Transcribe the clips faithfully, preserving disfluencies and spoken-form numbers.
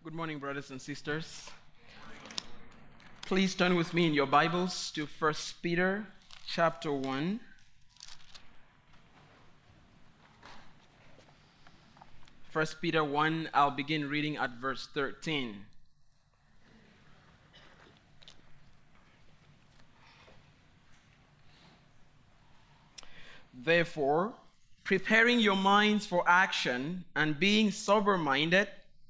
Good morning, brothers and sisters. Please turn with me in your Bibles to First Peter chapter one. First Peter one, I'll begin reading at verse thirteen. Therefore, preparing your minds for action and being sober-minded,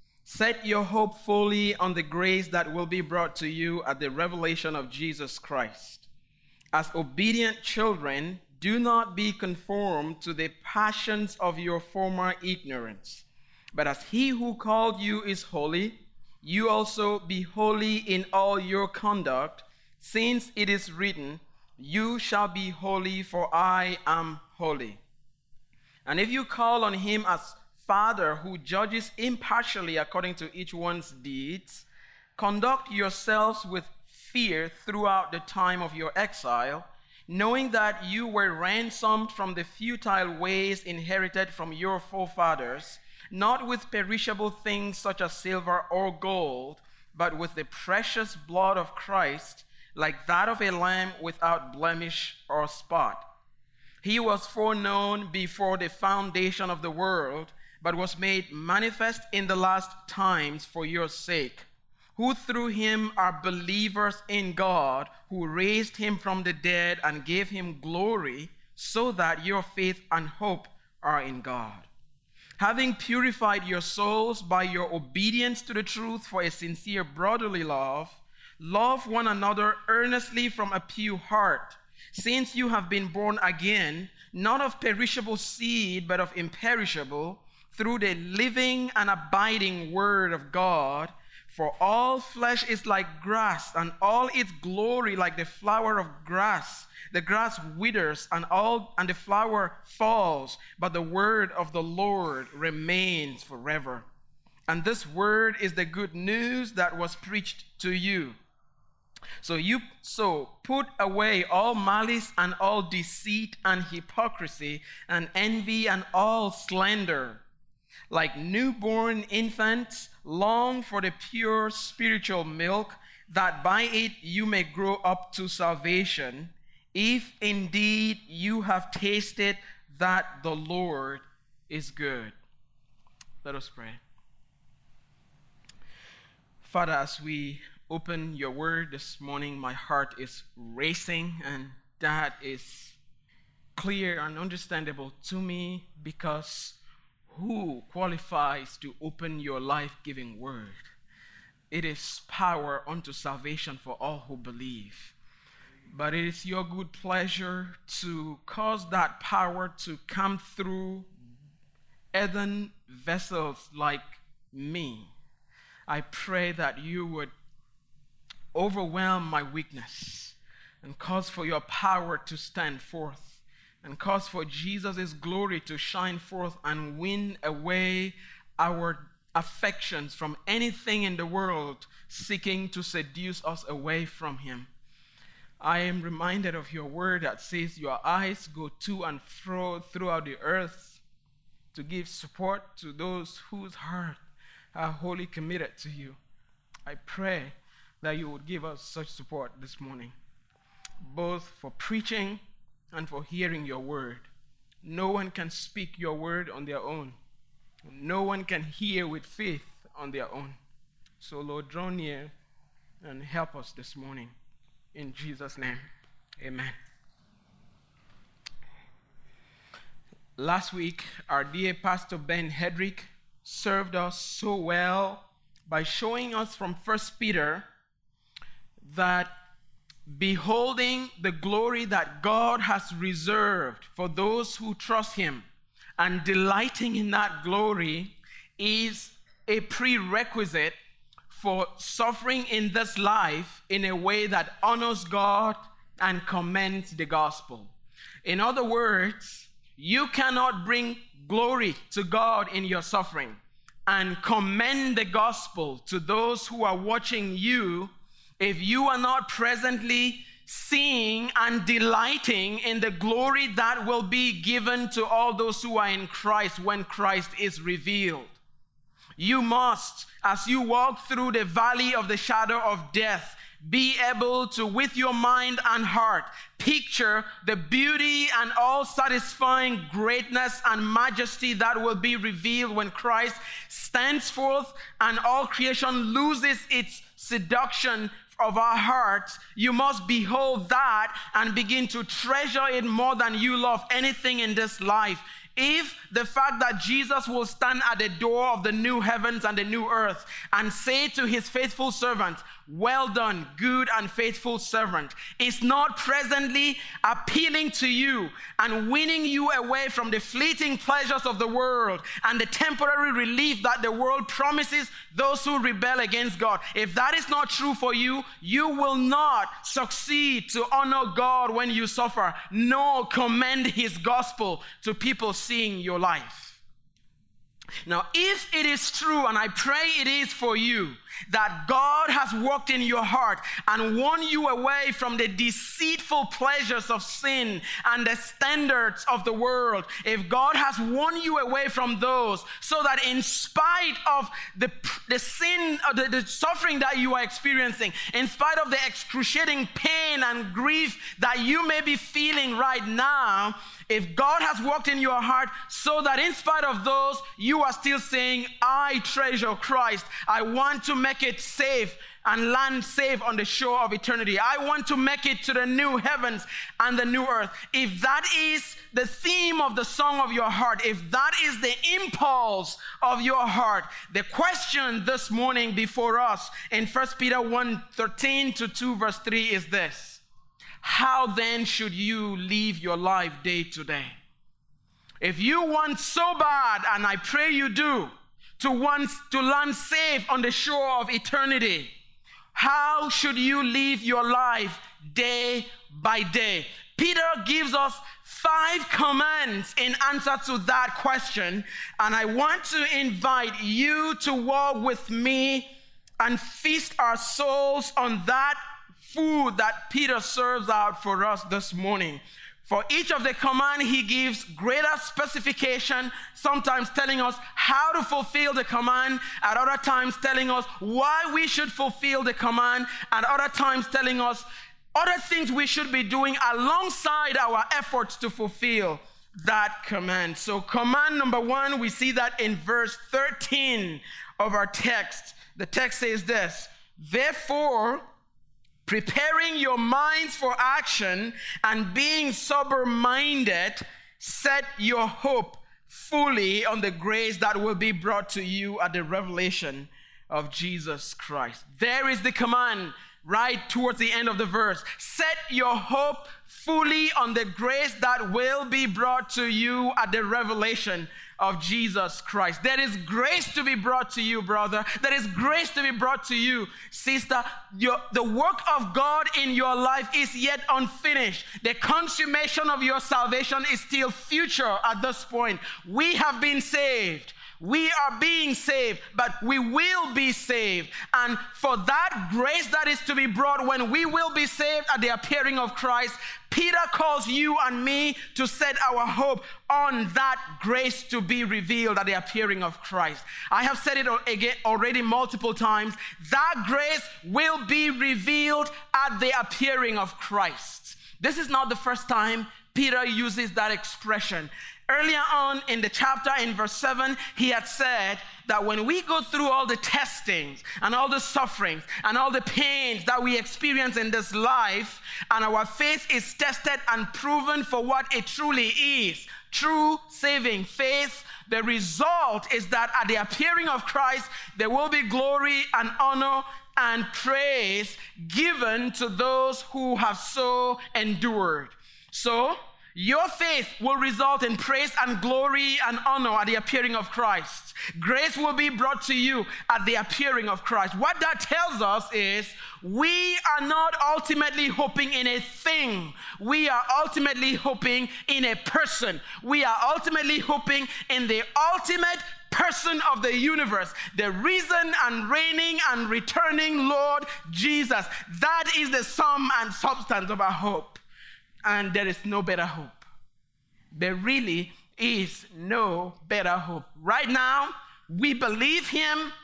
set your hope fully on the grace that will be brought to you at the revelation of Jesus Christ. As obedient children, do not be conformed to the passions of your former ignorance, but as he who called you is holy, you also be holy in all your conduct, since it is written, "You shall be holy, for I am holy." And if you call on him as Father who judges impartially according to each one's deeds, conduct yourselves with fear throughout the time of your exile, knowing that you were ransomed from the futile ways inherited from your forefathers, not with perishable things such as silver or gold, but with the precious blood of Christ, like that of a lamb without blemish or spot. He was foreknown before the foundation of the world, but was made manifest in the last times for your sake, who through him are believers in God, who raised him from the dead and gave him glory, so that your faith and hope are in God. Having purified your souls by your obedience to the truth for a sincere brotherly love, love one another earnestly from a pure heart, since you have been born again, not of perishable seed, but of imperishable, through the living and abiding word of God. For all flesh is like grass, and all its glory like the flower of grass. The grass withers, and all and the flower falls, but the word of the Lord remains forever. And this word is the good news that was preached to you. So you so put away all malice and all deceit and hypocrisy and envy and all slander. Like newborn infants, long for the pure spiritual milk, that by it you may grow up to salvation, if indeed you have tasted that the Lord is good. Let us pray. Father, as we open your word this morning, my heart is racing, and that is clear and understandable to me, because who qualifies to open your life-giving word? It is power unto salvation for all who believe. But it is your good pleasure to cause that power to come through earthen vessels like me. I pray that you would overwhelm my weakness and cause for your power to stand forth, and cause for Jesus' glory to shine forth and win away our affections from anything in the world seeking to seduce us away from him. I am reminded of your word that says your eyes go to and fro throughout the earth to give support to those whose heart are wholly committed to you. I pray that you would give us such support this morning, both for preaching and for hearing your word. No one can speak your word on their own. No one can hear with faith on their own. So, Lord, draw near and help us this morning. In Jesus' name, amen. Last week, our dear Pastor Ben Hedrick served us so well by showing us from First Peter that beholding the glory that God has reserved for those who trust him and delighting in that glory is a prerequisite for suffering in this life in a way that honors God and commends the gospel. In other words, you cannot bring glory to God in your suffering and commend the gospel to those who are watching you if you are not presently seeing and delighting in the glory that will be given to all those who are in Christ when Christ is revealed. You must, as you walk through the valley of the shadow of death, be able to, with your mind and heart, picture the beauty and all-satisfying greatness and majesty that will be revealed when Christ stands forth and all creation loses its seduction of our hearts. You must behold that and begin to treasure it more than you love anything in this life. If the fact that Jesus will stand at the door of the new heavens and the new earth and say to his faithful servant, "Well done, good and faithful servant," is not presently appealing to you and winning you away from the fleeting pleasures of the world and the temporary relief that the world promises those who rebel against God, if that is not true for you, you will not succeed to honor God when you suffer, nor commend his gospel to people seeing your life. Now, if it is true, and I pray it is for you, that God has walked in your heart and won you away from the deceitful pleasures of sin and the standards of the world, if God has won you away from those so that in spite of the, the sin, or the, the suffering that you are experiencing, in spite of the excruciating pain and grief that you may be feeling right now, if God has walked in your heart so that in spite of those, you are still saying, "I treasure Christ. I want to make it safe and land safe on the shore of eternity. I want to make it to the new heavens and the new earth." If that is the theme of the song of your heart, if that is the impulse of your heart, the question this morning before us in First Peter one, thirteen to two verse three is this: how then should you live your life day to day? If you want so bad, and I pray you do, to want to land safe on the shore of eternity, how should you live your life day by day? Peter gives us five commands in answer to that question, and I want to invite you to walk with me and feast our souls on that food that Peter serves out for us this morning. For each of the command, he gives greater specification, sometimes telling us how to fulfill the command, at other times telling us why we should fulfill the command, at other times telling us other things we should be doing alongside our efforts to fulfill that command. So command number one, we see that in verse thirteen of our text. The text says this: "Therefore, preparing your minds for action and being sober-minded, set your hope fully on the grace that will be brought to you at the revelation of Jesus Christ." There is the command right towards the end of the verse. Set your hope fully on the grace that will be brought to you at the revelation of Jesus Christ. There is grace to be brought to you, brother. There is grace to be brought to you, sister. Your, the work of God in your life is yet unfinished. The consummation of your salvation is still future at this point. We have been saved. We are being saved, but we will be saved. And for that grace that is to be brought when we will be saved at the appearing of Christ, Peter calls you and me to set our hope on that grace to be revealed at the appearing of Christ. I have said it again already multiple times. That grace will be revealed at the appearing of Christ. This is not the first time Peter uses that expression. Earlier on in the chapter, in verse seven, he had said that when we go through all the testings and all the sufferings and all the pains that we experience in this life, and our faith is tested and proven for what it truly is, true saving faith, the result is that at the appearing of Christ, there will be glory and honor and praise given to those who have so endured. So, your faith will result in praise and glory and honor at the appearing of Christ. Grace will be brought to you at the appearing of Christ. What that tells us is we are not ultimately hoping in a thing. We are ultimately hoping in a person. We are ultimately hoping in the ultimate person of the universe, the risen and reigning and returning Lord Jesus. That is the sum and substance of our hope. And there is no better hope. There really is no better hope. Right now, we believe him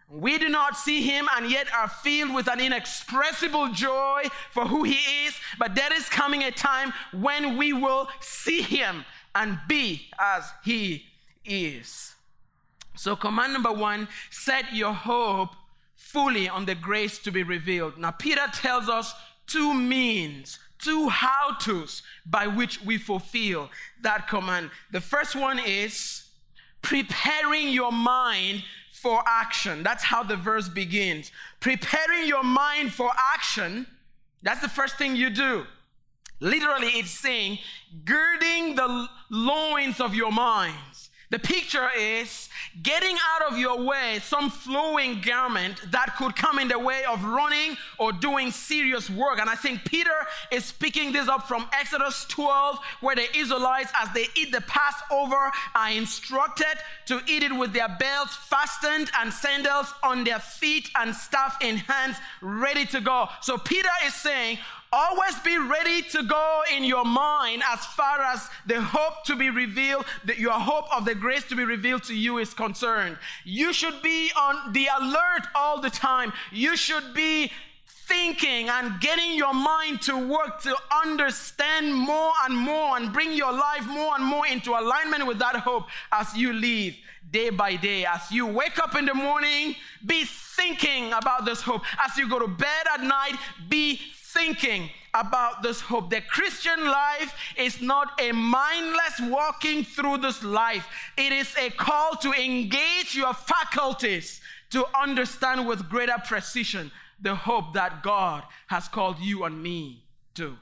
We do not see him and yet are filled with an inexpressible joy for who he is. But there is coming a time when we will see him and be as he is. So command number one, set your hope fully on the grace to be revealed. Now Peter tells us two means, two how-tos by which we fulfill that command. The first one is preparing your mind for action. That's how the verse begins. Preparing your mind for action, that's the first thing you do. Literally, it's saying, girding the loins of your minds. The picture is getting out of your way some flowing garment that could come in the way of running or doing serious work. And I think Peter is picking this up from Exodus twelve, where the Israelites, as they eat the Passover, are instructed to eat it with their belts fastened and sandals on their feet and staff in hands, ready to go. So Peter is saying, always be ready to go in your mind as far as the hope to be revealed, that your hope of the grace to be revealed to you is concerned. You should be on the alert all the time. You should be thinking and getting your mind to work to understand more and more and bring your life more and more into alignment with that hope as you live day by day. As you wake up in the morning, be thinking about this hope. As you go to bed at night, be thinking about this hope. The Christian life is not a mindless walking through this life. It is a call to engage your faculties to understand with greater precision the hope that God has called you and me to.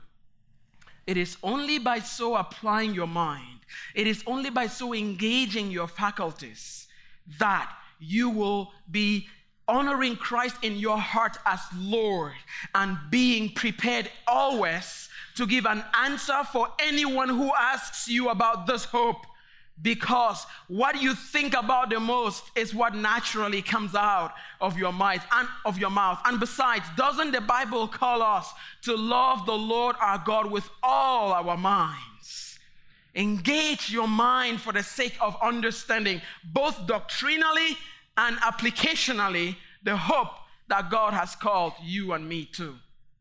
It is only by so applying your mind, it is only by so engaging your faculties that you will be honoring Christ in your heart as Lord and being prepared always to give an answer for anyone who asks you about this hope, because what you think about the most is what naturally comes out of your mouth and of your mouth. And besides, doesn't the Bible call us to love the Lord our God with all our minds? Engage your mind for the sake of understanding, both doctrinally and applicationally, the hope that God has called you and me to.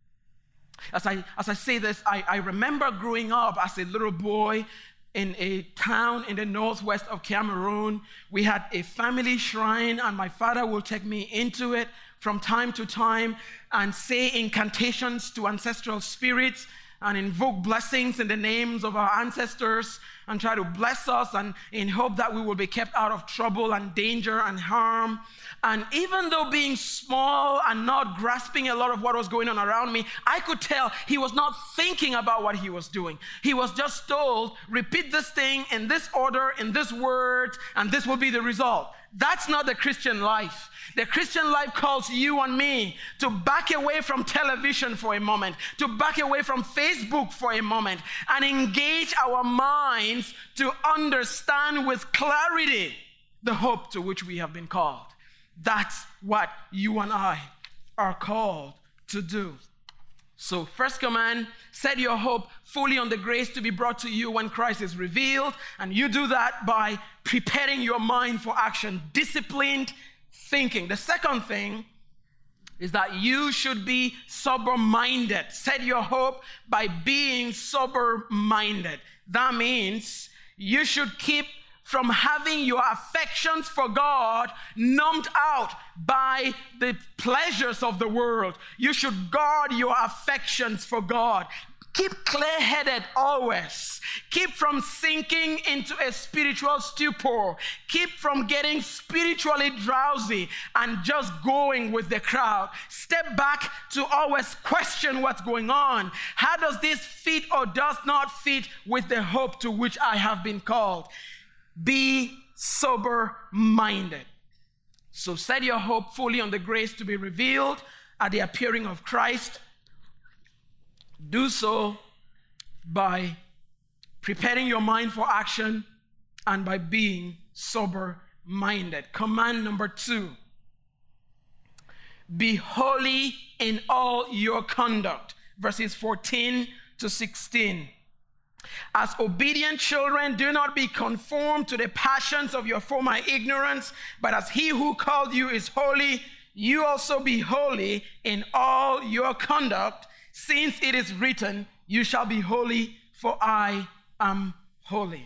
As I, as I say this, I, I remember growing up as a little boy in a town in the northwest of Cameroon. We had a family shrine, and my father would take me into it from time to time and say incantations to ancestral spirits and invoke blessings in the names of our ancestors and try to bless us, and in hope that we will be kept out of trouble and danger and harm. And even though being small and not grasping a lot of what was going on around me, I could tell he was not thinking about what he was doing. He was just told, repeat this thing in this order, in this word, and this will be the result. That's not the Christian life. The Christian life calls you and me to back away from television for a moment, to back away from Facebook for a moment, and engage our minds to understand with clarity the hope to which we have been called. That's what you and I are called to do. So, first command, set your hope fully on the grace to be brought to you when Christ is revealed. And you do that by preparing your mind for action, disciplined thinking. The second thing is that you should be sober-minded. Set your hope by being sober-minded. That means you should keep from having your affections for God numbed out by the pleasures of the world. You should guard your affections for God. Keep clear-headed always. Keep from sinking into a spiritual stupor. Keep from getting spiritually drowsy and just going with the crowd. Step back to always question what's going on. How does this fit or does not fit with the hope to which I have been called? Be sober-minded. So set your hope fully on the grace to be revealed at the appearing of Christ. Do so by preparing your mind for action and by being sober-minded. Command number two, be holy in all your conduct. Verses fourteen to sixteen. As obedient children, do not be conformed to the passions of your former ignorance, but as he who called you is holy, you also be holy in all your conduct, since it is written, you shall be holy, for I am holy.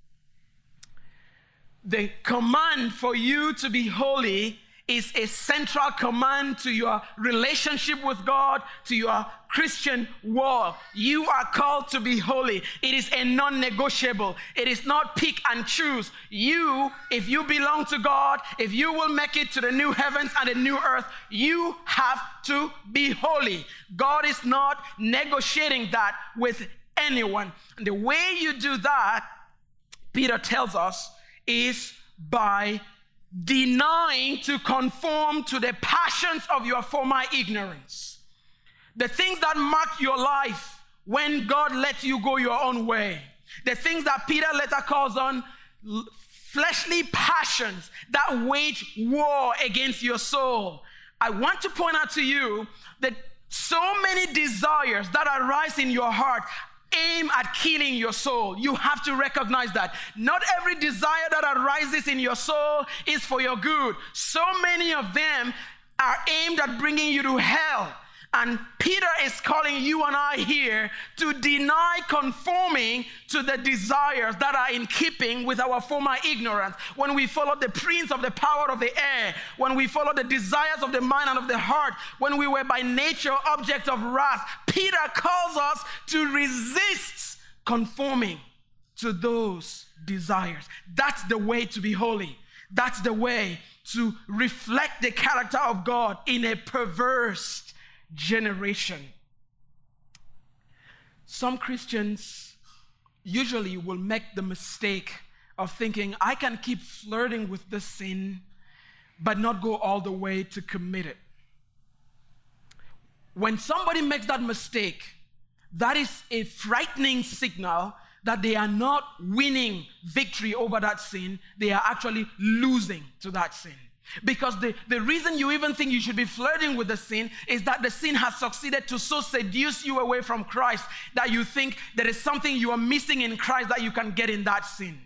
The command for you to be holy is a central command to your relationship with God, to your Christian walk. You are called to be holy. It is a non-negotiable. It is not pick and choose. You, if you belong to God, if you will make it to the new heavens and the new earth, you have to be holy. God is not negotiating that with anyone. And the way you do that, Peter tells us, is by denying to conform to the passions of your former ignorance. The things that marked your life when God let you go your own way. The things that Peter later calls on fleshly passions that wage war against your soul. I want to point out to you that so many desires that arise in your heart aim at killing your soul. You have to recognize that. Not every desire that arises in your soul is for your good. So many of them are aimed at bringing you to hell. And Peter is calling you and I here to deny conforming to the desires that are in keeping with our former ignorance. When we follow the prince of the power of the air, when we follow the desires of the mind and of the heart, when we were by nature objects of wrath, Peter calls us to resist conforming to those desires. That's the way to be holy. That's the way to reflect the character of God in a perverse generation. Some Christians usually will make the mistake of thinking, I can keep flirting with this sin, but not go all the way to commit it. When somebody makes that mistake, that is a frightening signal that they are not winning victory over that sin. They are actually losing to that sin. Because the, the reason you even think you should be flirting with the sin is that the sin has succeeded to so seduce you away from Christ that you think there is something you are missing in Christ that you can get in that sin.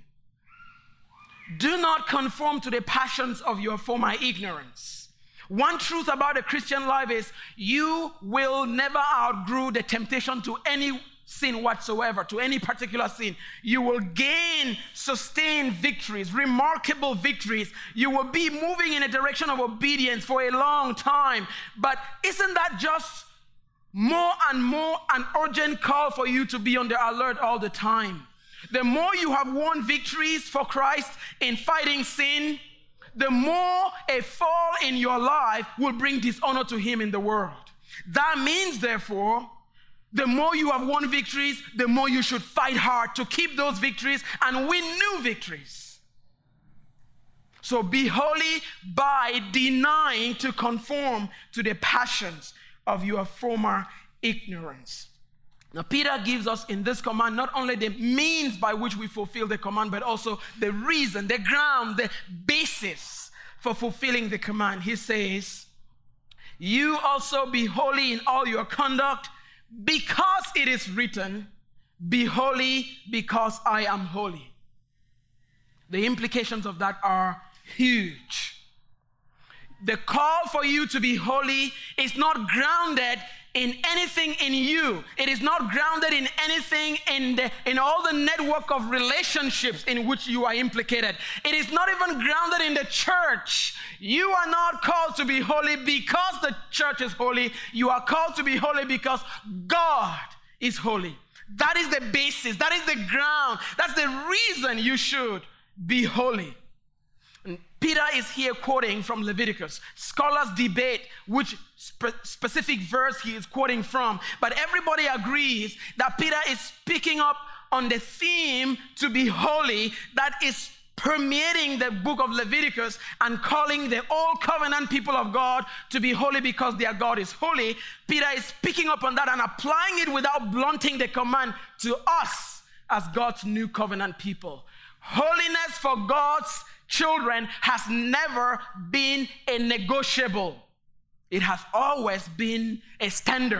Do not conform to the passions of your former ignorance. One truth about the Christian life is you will never outgrow the temptation to any sin whatsoever, to any particular sin. You will gain sustained victories, remarkable victories. You will be moving in a direction of obedience for a long time. But isn't that just more and more an urgent call for you to be on the alert all the time? The more you have won victories for Christ in fighting sin, the more a fall in your life will bring dishonor to him in the world. That means, therefore, the more you have won victories, the more you should fight hard to keep those victories and win new victories. So be holy by denying to conform to the passions of your former ignorance. Now, Peter gives us in this command not only the means by which we fulfill the command, but also the reason, the ground, the basis for fulfilling the command. He says, you also be holy in all your conduct, because it is written, be holy because I am holy. The implications of that are huge. The call for you to be holy is not grounded in anything in you. It is not grounded in anything in the in all the network of relationships in which you are implicated. It is not even grounded in the church. You are not called to be holy because the church is holy. You are called to be holy because God is holy. That is the basis. That is the ground. That's the reason you should be holy. And Peter is here quoting from Leviticus. Scholars debate which spe- specific verse he is quoting from, but everybody agrees that Peter is picking up on the theme to be holy that is permeating the book of Leviticus and calling the old covenant people of God to be holy because their God is holy. Peter is picking up on that and applying it without blunting the command to us as God's new covenant people. Holiness for God's children has never been a negotiable. It has always been a standard,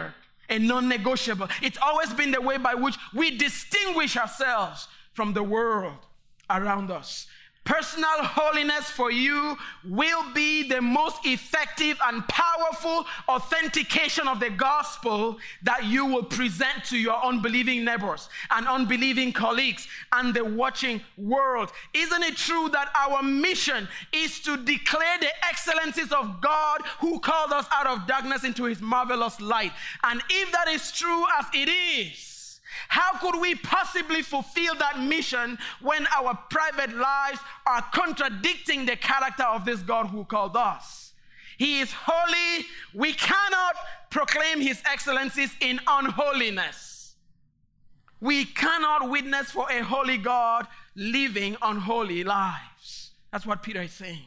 a non-negotiable. It's always been the way by which we distinguish ourselves from the world around us. Personal holiness for you will be the most effective and powerful authentication of the gospel that you will present to your unbelieving neighbors and unbelieving colleagues and the watching world. Isn't it true that our mission is to declare the excellencies of God who called us out of darkness into his marvelous light? And if that is true as it is, how could we possibly fulfill that mission when our private lives are contradicting the character of this God who called us? He is holy. We cannot proclaim his excellencies in unholiness. We cannot witness for a holy God living unholy lives. That's what Peter is saying.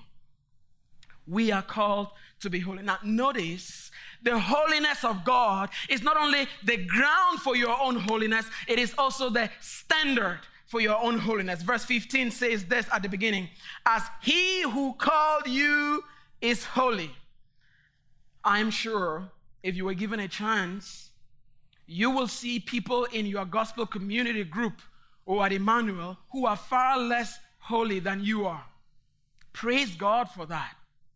We are called to be holy. Now, notice, the holiness of God is not only the ground for your own holiness, it is also the standard for your own holiness. Verse fifteen says this at the beginning, as he who called you is holy. I'm sure if you were given a chance, you will see people in your gospel community group or at Emmanuel who are far less holy than you are. Praise God for that.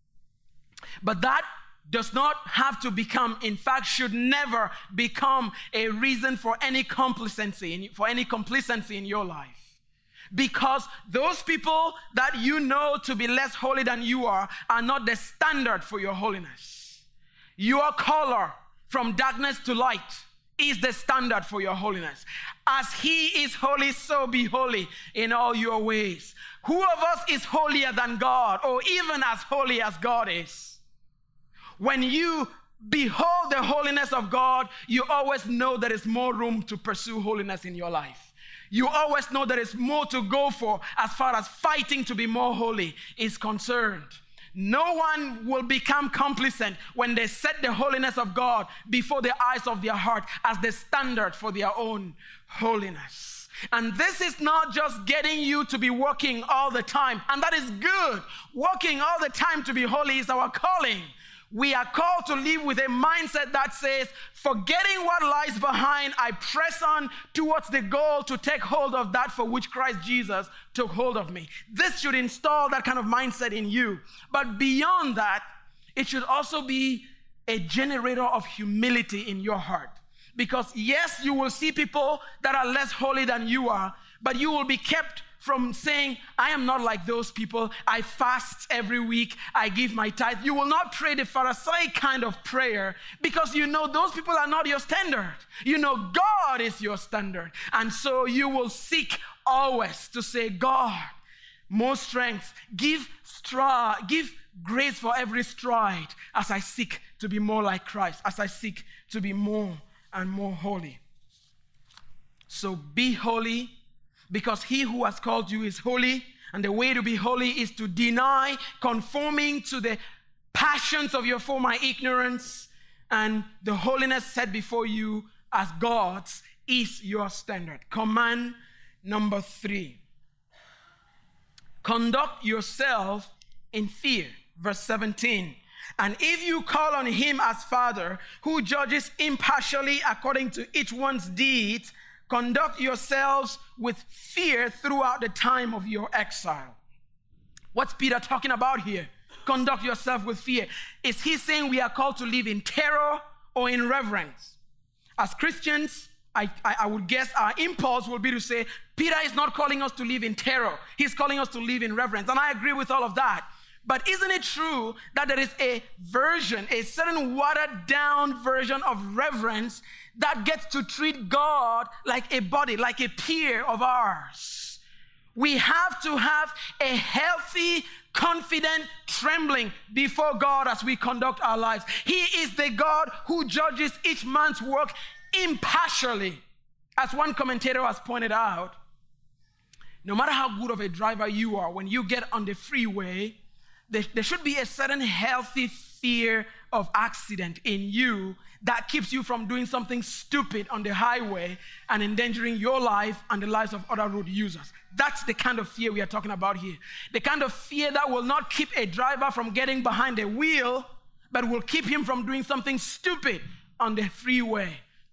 But that does not have to become, in fact, should never become a reason for any complacency, for any complacency in your life. Because those people that you know to be less holy than you are are not the standard for your holiness. Your color from darkness to light is the standard for your holiness. As he is holy, so be holy in all your ways. Who of us is holier than God, or even as holy as God is? When you behold the holiness of God, you always know there is more room to pursue holiness in your life. You always know there is more to go for as far as fighting to be more holy is concerned. No one will become complacent when they set the holiness of God before the eyes of their heart as the standard for their own holiness. And this is not just getting you to be working all the time, and that is good. Working all the time to be holy is our calling. We are called to live with a mindset that says, forgetting what lies behind, I press on towards the goal to take hold of that for which Christ Jesus took hold of me. This should install that kind of mindset in you. But beyond that, it should also be a generator of humility in your heart. Because yes, you will see people that are less holy than you are, but you will be kept from saying, I am not like those people. I fast every week. I give my tithe. You will not pray the Pharisaic kind of prayer because you know those people are not your standard. You know God is your standard. And so you will seek always to say, God, more strength. Give stri- give grace for every stride as I seek to be more like Christ, as I seek to be more and more holy. So be holy, because he who has called you is holy, and the way to be holy is to deny conforming to the passions of your former ignorance, and the holiness set before you as God's is your standard. Command number three. Conduct yourself in fear. Verse seventeen. And if you call on him as Father, who judges impartially according to each one's deeds, conduct yourselves with fear throughout the time of your exile. What's Peter talking about here? Conduct yourself with fear. Is he saying we are called to live in terror or in reverence? As Christians, I, I, I would guess our impulse will be to say, Peter is not calling us to live in terror. He's calling us to live in reverence. And I agree with all of that. But isn't it true that there is a version, a certain watered down version of reverence that gets to treat God like a body, like a peer of ours? We have to have a healthy, confident trembling before God as we conduct our lives. He is the God who judges each man's work impartially. As one commentator has pointed out, no matter how good of a driver you are, when you get on the freeway, there, there should be a certain healthy fear of accident in you that keeps you from doing something stupid on the highway and endangering your life and the lives of other road users. That's the kind of fear we are talking about here. The kind of fear that will not keep a driver from getting behind the wheel, but will keep him from doing something stupid on the freeway.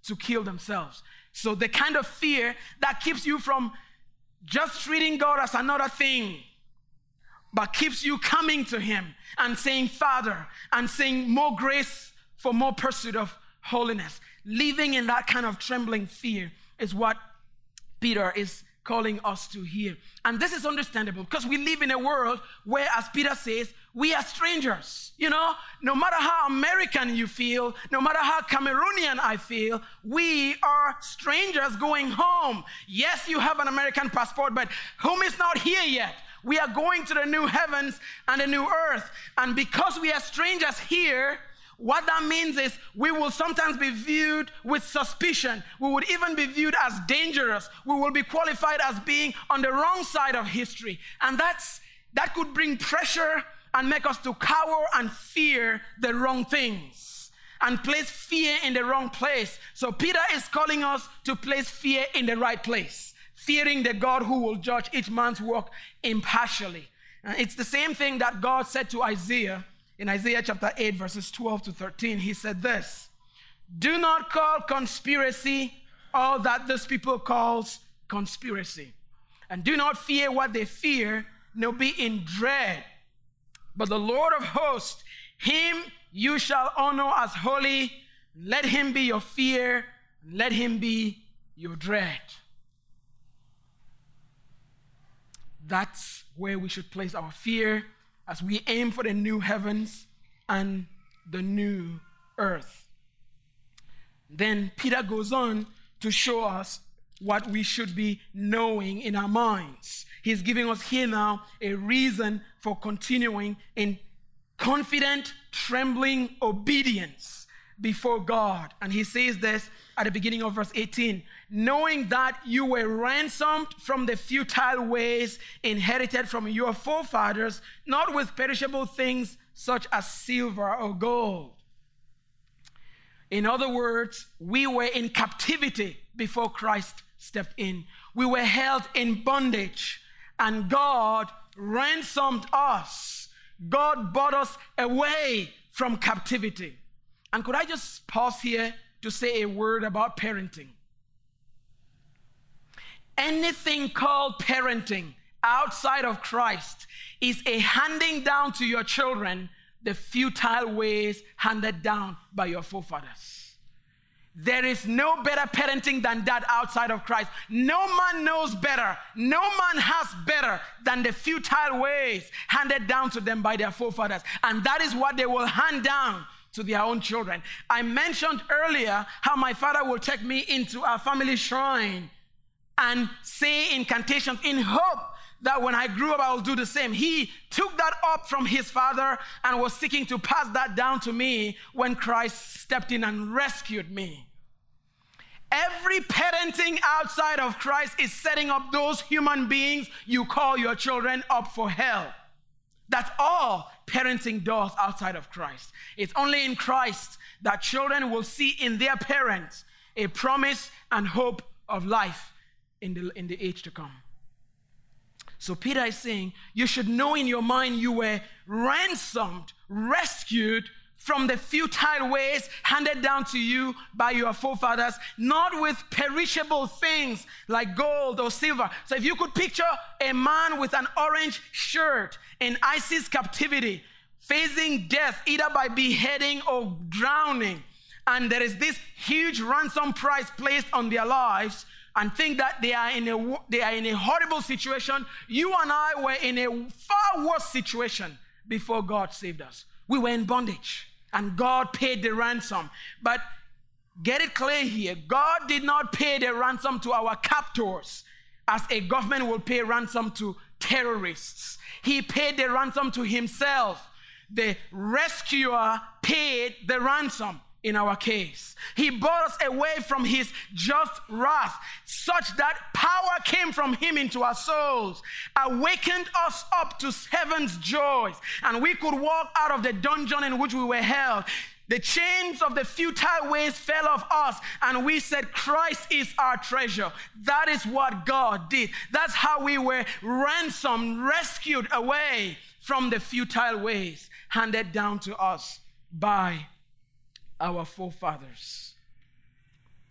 to kill themselves. So the kind of fear that keeps you from just treating God as another thing, but keeps you coming to him and saying, Father, and saying more grace for more pursuit of holiness. Living in that kind of trembling fear is what Peter is calling us to here. And this is understandable because we live in a world where, as Peter says, we are strangers. You know, no matter how American you feel, no matter how Cameroonian I feel, we are strangers going home. Yes, you have an American passport, but home is not here yet. We are going to the new heavens and the new earth. And because we are strangers here, what that means is we will sometimes be viewed with suspicion. We would even be viewed as dangerous. We will be qualified as being on the wrong side of history. And that's that could bring pressure and make us to cower and fear the wrong things and place fear in the wrong place. So Peter is calling us to place fear in the right place, fearing the God who will judge each man's work impartially. And it's the same thing that God said to Isaiah. In Isaiah chapter eight, verses twelve to thirteen, he said this, do not call conspiracy all that this people calls conspiracy. And do not fear what they fear, nor be in dread. But the Lord of hosts, him you shall honor as holy. Let him be your fear, and let him be your dread. That's where we should place our fear as we aim for the new heavens and the new earth. Then Peter goes on to show us what we should be knowing in our minds. He's giving us here now a reason for continuing in confident, trembling obedience before God. And he says this at the beginning of verse eighteen, knowing that you were ransomed from the futile ways inherited from your forefathers, not with perishable things such as silver or gold. In other words, we were in captivity before Christ stepped in. We were held in bondage, and God ransomed us. God brought us away from captivity. And could I just pause here to say a word about parenting? Anything called parenting outside of Christ is a handing down to your children the futile ways handed down by your forefathers. There is no better parenting than that outside of Christ. No man knows better. No man has better than the futile ways handed down to them by their forefathers. And that is what they will hand down to their own children. I mentioned earlier how my father will take me into our family shrine and say incantations in hope that when I grew up, I will do the same. He took that up from his father and was seeking to pass that down to me when Christ stepped in and rescued me. Every parenting outside of Christ is setting up those human beings you call your children up for hell. That's all parenting does outside of Christ. It's only in Christ that children will see in their parents a promise and hope of life in the, in the age to come. So Peter is saying, you should know in your mind you were ransomed, rescued from the futile ways handed down to you by your forefathers, not with perishable things like gold or silver. So if you could picture a man with an orange shirt in ISIS captivity, facing death either by beheading or drowning, and there is this huge ransom price placed on their lives, and think that they are in a they are in a horrible situation. You and I were in a far worse situation before God saved us. We were in bondage, and God paid the ransom. But get it clear here, God did not pay the ransom to our captors as a government will pay ransom to terrorists. He paid the ransom to himself. The rescuer paid the ransom. In our case, he brought us away from his just wrath, such that power came from him into our souls, awakened us up to heaven's joys, and we could walk out of the dungeon in which we were held. The chains of the futile ways fell off us, and we said, Christ is our treasure. That is what God did. That's how we were ransomed, rescued away from the futile ways handed down to us by our forefathers.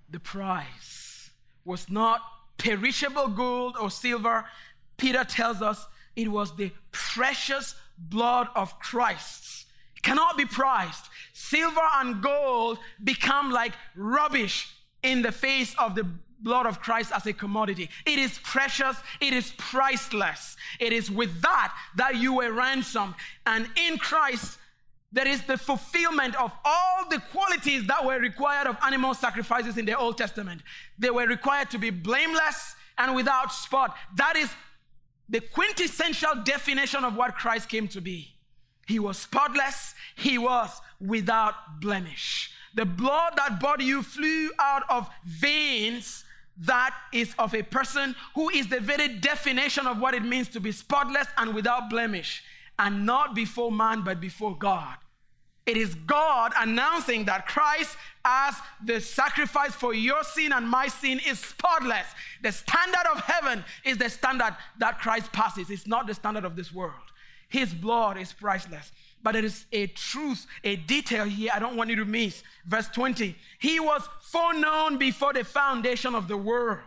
the price was not perishable gold or silver. Peter tells us it was the precious blood of Christ. It cannot be priced. Silver and gold become like rubbish in the face of the blood of Christ as a commodity. It is precious. It is priceless. It is with that that you were ransomed. And in Christ, there is the fulfillment of all the qualities that were required of animal sacrifices in the Old Testament. They were required to be blameless and without spot. That is the quintessential definition of what Christ came to be. He was spotless. He was without blemish. The blood that bought you flew out of veins that is of a person who is the very definition of what it means to be spotless and without blemish, and not before man, but before God. It is God announcing that Christ, as the sacrifice for your sin and my sin, is spotless. The standard of heaven is the standard that Christ passes. It's not the standard of this world. His blood is priceless. But it is a truth, a detail here I don't want you to miss. Verse twenty, he was foreknown before the foundation of the world.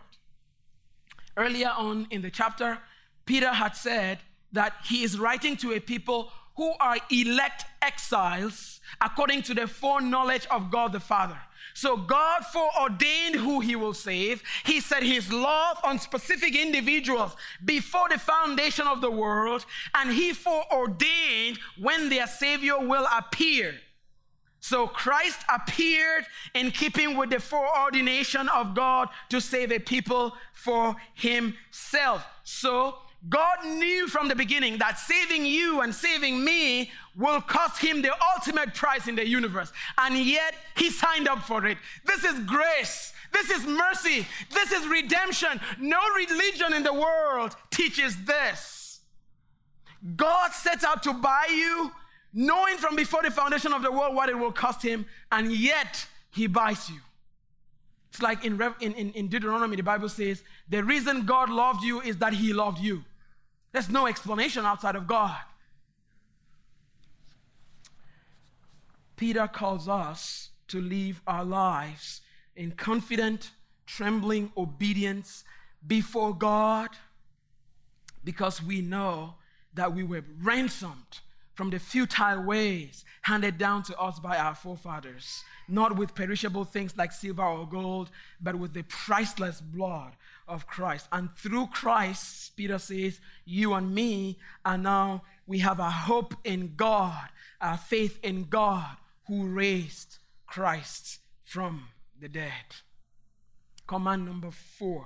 Earlier on in the chapter, Peter had said that he is writing to a people who are elect exiles according to the foreknowledge of God the Father. So God foreordained who he will save. He set his love on specific individuals before the foundation of the world, and he foreordained when their Savior will appear. So Christ appeared in keeping with the foreordination of God to save a people for himself. So God knew from the beginning that saving you and saving me will cost him the ultimate price in the universe. And yet he signed up for it. This is grace. This is mercy. This is redemption. No religion in the world teaches this. God sets out to buy you, knowing from before the foundation of the world what it will cost him, and yet he buys you. It's like in, in, in Deuteronomy, the Bible says, the reason God loved you is that he loved you. There's no explanation outside of God. Peter calls us to live our lives in confident, trembling obedience before God, because we know that we were ransomed from the futile ways handed down to us by our forefathers, not with perishable things like silver or gold, but with the priceless blood of Christ. And through Christ, Peter says, you and me are now, we have our hope in God, our faith in God, who raised Christ from the dead. Command number four.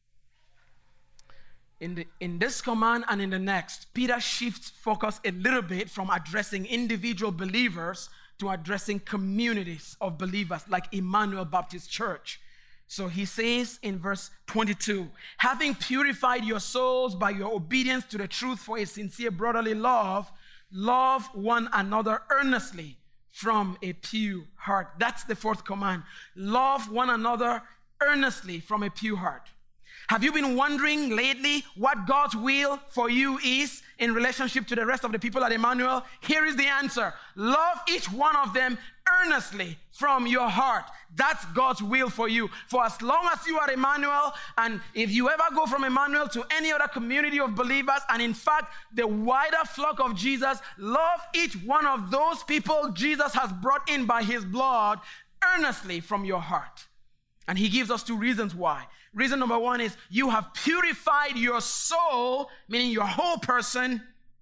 In, the, in this command and in the next, Peter shifts focus a little bit from addressing individual believers to addressing communities of believers like Emmanuel Baptist Church. So he says in verse twenty-two, having purified your souls by your obedience to the truth for a sincere brotherly love, love one another earnestly from a pure heart. That's the fourth command. Love one another earnestly from a pure heart. Have you been wondering lately what God's will for you is in relationship to the rest of the people at Emmanuel? Here is the answer. Love each one of them earnestly from your heart. That's God's will for you. For as long as you are Emmanuel, and if you ever go from Emmanuel to any other community of believers, and in fact, the wider flock of Jesus, love each one of those people Jesus has brought in by his blood earnestly from your heart. And he gives us two reasons why. Reason number one is you have purified your soul, meaning your whole person,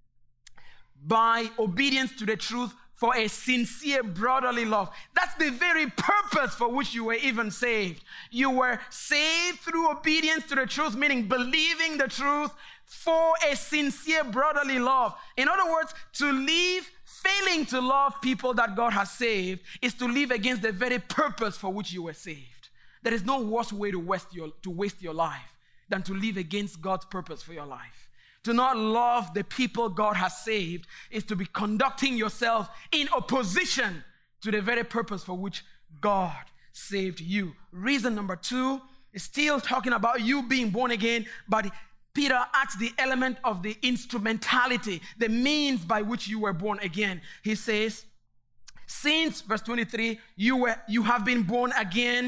by obedience to the truth for a sincere brotherly love. That's the very purpose for which you were even saved. You were saved through obedience to the truth, meaning believing the truth for a sincere brotherly love. In other words, to live failing to love people that God has saved is to live against the very purpose for which you were saved. There is no worse way to waste your, to waste your life than to live against God's purpose for your life. To not love the people God has saved is to be conducting yourself in opposition to the very purpose for which God saved you. Reason number two is still talking about you being born again, but Peter adds the element of the instrumentality, the means by which you were born again. He says, since, verse twenty-three, you were you have been born again,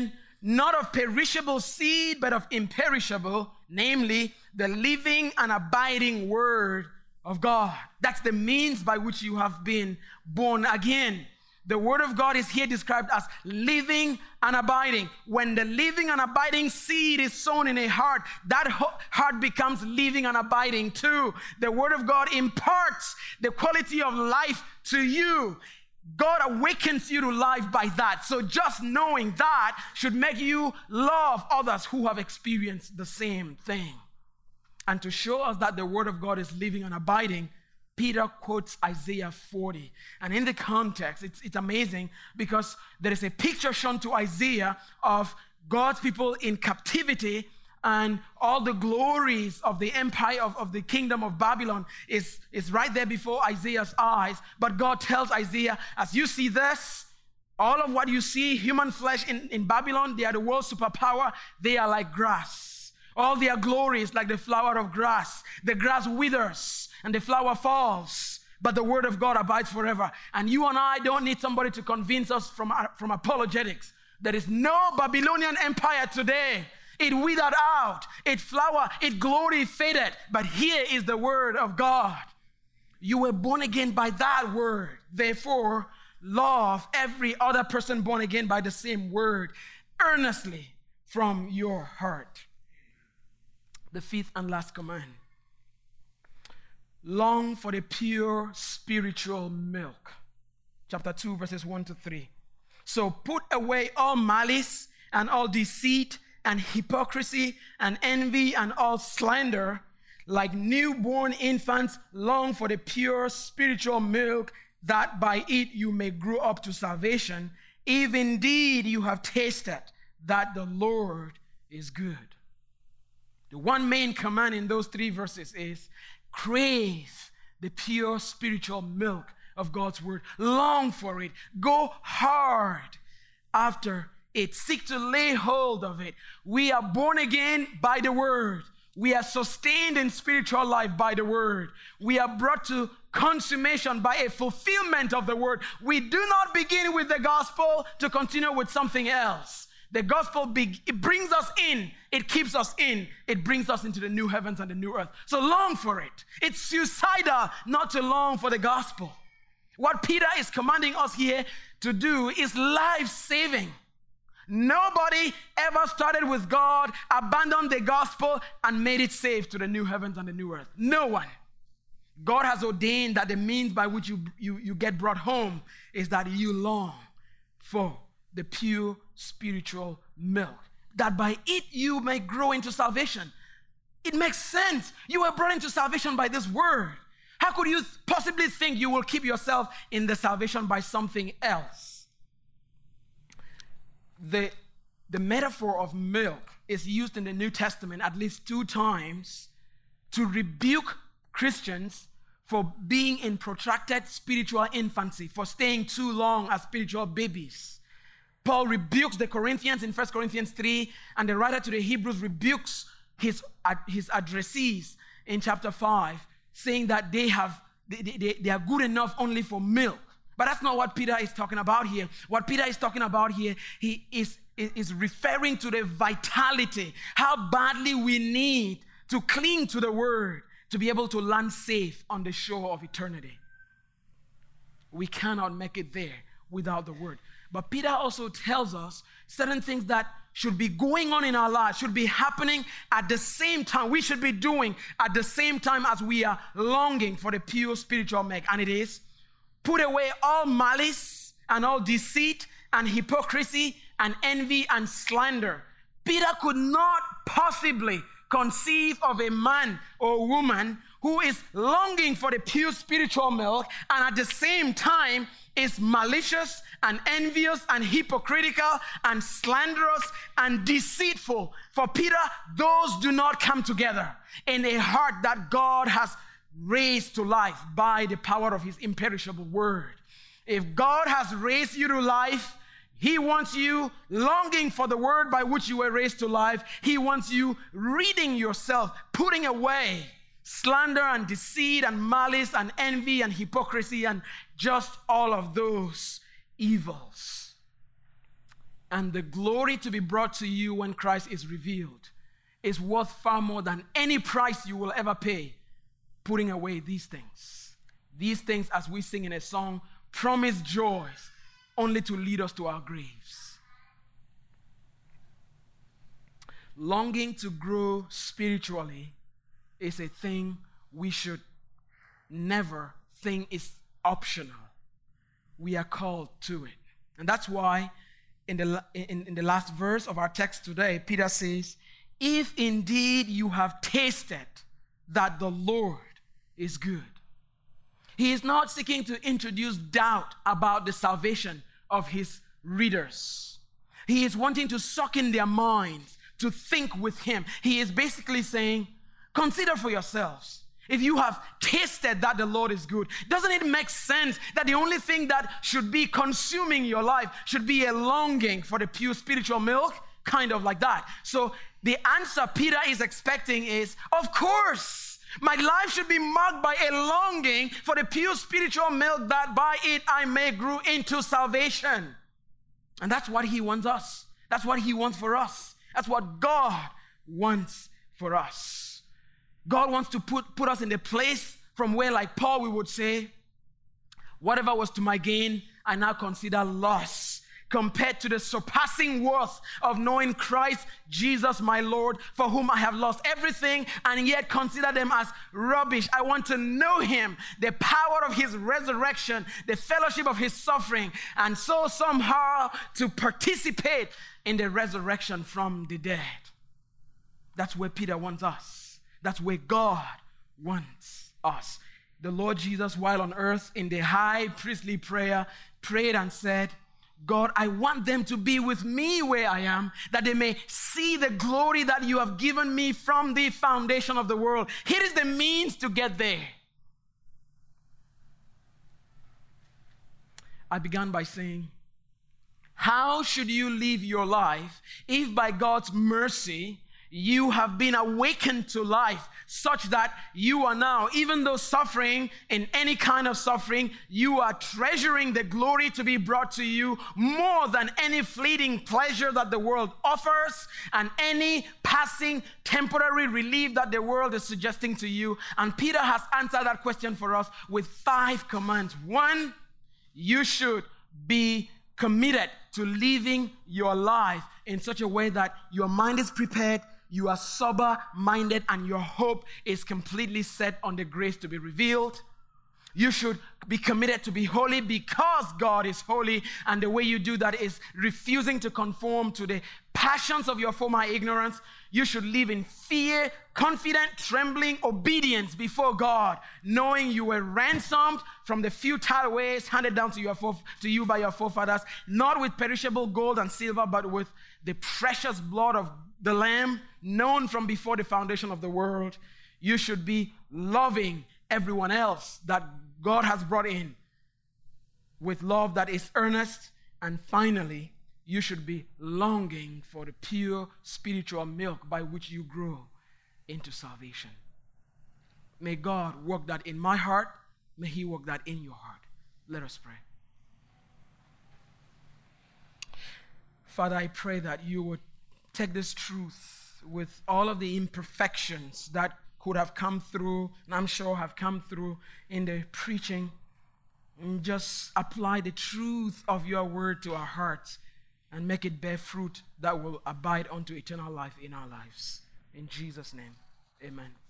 not of perishable seed, but of imperishable, namely the living and abiding word of God. That's the means by which you have been born again. The word of God is here described as living and abiding. When the living and abiding seed is sown in a heart, that heart becomes living and abiding too. The word of God imparts the quality of life to you. God awakens you to life by that. So just knowing that should make you love others who have experienced the same thing. And to show us that the word of God is living and abiding, Peter quotes Isaiah forty. And in the context, it's, it's amazing because there is a picture shown to Isaiah of God's people in captivity, and all the glories of the empire of, of the kingdom of Babylon is, is right there before Isaiah's eyes. But God tells Isaiah, as you see this, all of what you see, human flesh in, in Babylon, they are the world's superpower. They are like grass. All their glory is like the flower of grass. The grass withers and the flower falls, but the word of God abides forever. And you and I don't need somebody to convince us from, from apologetics. There is no Babylonian empire today. It withered out, it flowered, its glory faded. But here is the word of God. You were born again by that word. Therefore, love every other person born again by the same word, earnestly from your heart. The fifth and last command. Long for the pure spiritual milk. Chapter two, verses one to three. So put away all malice and all deceit and hypocrisy and envy and all slander. Like newborn infants, long for the pure spiritual milk, that by it you may grow up to salvation, if indeed you have tasted that the Lord is good. The one main command in those three verses is crave the pure spiritual milk of God's word. Long for it. Go hard after it. Seek to lay hold of it. We are born again by the word. We are sustained in spiritual life by the word. We are brought to consummation by a fulfillment of the word. We do not begin with the gospel to continue with something else. The gospel, be, it brings us in. It keeps us in. It brings us into the new heavens and the new earth. So long for it. It's suicidal not to long for the gospel. What Peter is commanding us here to do is life-saving. Nobody ever started with God, abandoned the gospel, and made it safe to the new heavens and the new earth. No one. God has ordained that the means by which you, you, you get brought home is that you long for the pure spiritual milk, that by it you may grow into salvation. It makes sense. You were brought into salvation by this word. How could you possibly think you will keep yourself in the salvation by something else? The, the metaphor of milk is used in the New Testament at least two times to rebuke Christians for being in protracted spiritual infancy, for staying too long as spiritual babies. Paul rebukes the Corinthians in First Corinthians three, and the writer to the Hebrews rebukes his, his addressees in chapter five, saying that they, have, they, they, they are good enough only for milk. But that's not what Peter is talking about here. What Peter is talking about here, he is, is referring to the vitality, how badly we need to cling to the word to be able to land safe on the shore of eternity. We cannot make it there without the word. But Peter also tells us certain things that should be going on in our lives, should be happening at the same time. We should be doing at the same time as we are longing for the pure spiritual milk. And it is, put away all malice and all deceit and hypocrisy and envy and slander. Peter could not possibly conceive of a man or woman who is longing for the pure spiritual milk and at the same time is malicious and envious and hypocritical and slanderous and deceitful. For Peter, those do not come together in a heart that God has raised to life by the power of his imperishable word. If God has raised you to life, he wants you longing for the word by which you were raised to life. He wants you reading yourself, putting away slander and deceit and malice and envy and hypocrisy and just all of those evils. and the glory to be brought to you when Christ is revealed is worth far more than any price you will ever pay putting away these things. These things, as we sing in a song, promise joys only to lead us to our graves. Longing to grow spiritually is a thing we should never think is optional. We are called to it. And that's why in the, in, in the last verse of our text today, Peter says, if indeed you have tasted that the Lord is good. He is not seeking to introduce doubt about the salvation of his readers. He is wanting to suck in their minds to think with him. He is basically saying, consider for yourselves. If you have tasted that the Lord is good, doesn't it make sense that the only thing that should be consuming your life should be a longing for the pure spiritual milk? Kind of like that. So the answer Peter is expecting is, of course, my life should be marked by a longing for the pure spiritual milk, that by it I may grow into salvation. And that's what he wants us. That's what he wants for us. That's what God wants for us. God wants to put, put us in the place from where, like Paul, we would say, whatever was to my gain, I now consider loss compared to the surpassing worth of knowing Christ Jesus my Lord, for whom I have lost everything and yet consider them as rubbish. I want to know him, the power of his resurrection, the fellowship of his suffering, and so somehow to participate in the resurrection from the dead. That's where Peter wants us. That's where God wants us. The Lord Jesus, while on earth in the high priestly prayer, prayed and said, God, I want them to be with me where I am, that they may see the glory that you have given me from the foundation of the world. Here is the means to get there. I began by saying, how should you live your life if by God's mercy you have been awakened to life such that you are now, even though suffering in any kind of suffering, you are treasuring the glory to be brought to you more than any fleeting pleasure that the world offers and any passing temporary relief that the world is suggesting to you. And Peter has answered that question for us with five commands. One, you should be committed to living your life in such a way that your mind is prepared, you are sober-minded, and your hope is completely set on the grace to be revealed. You should be committed to be holy because God is holy, and the way you do that is refusing to conform to the passions of your former ignorance. You should live in fear, confident, trembling obedience before God, knowing you were ransomed from the futile ways handed down to, your foref- to you by your forefathers, not with perishable gold and silver, but with the precious blood of the Lamb, known from before the foundation of the world. You should be loving everyone else that God has brought in with love that is earnest. And finally, you should be longing for the pure spiritual milk by which you grow into salvation. May God work that in my heart. May he work that in your heart. Let us pray. Father, I pray that you would take this truth with all of the imperfections that could have come through, and I'm sure have come through in the preaching, and just apply the truth of your word to our hearts and make it bear fruit that will abide unto eternal life in our lives. In Jesus' name, amen.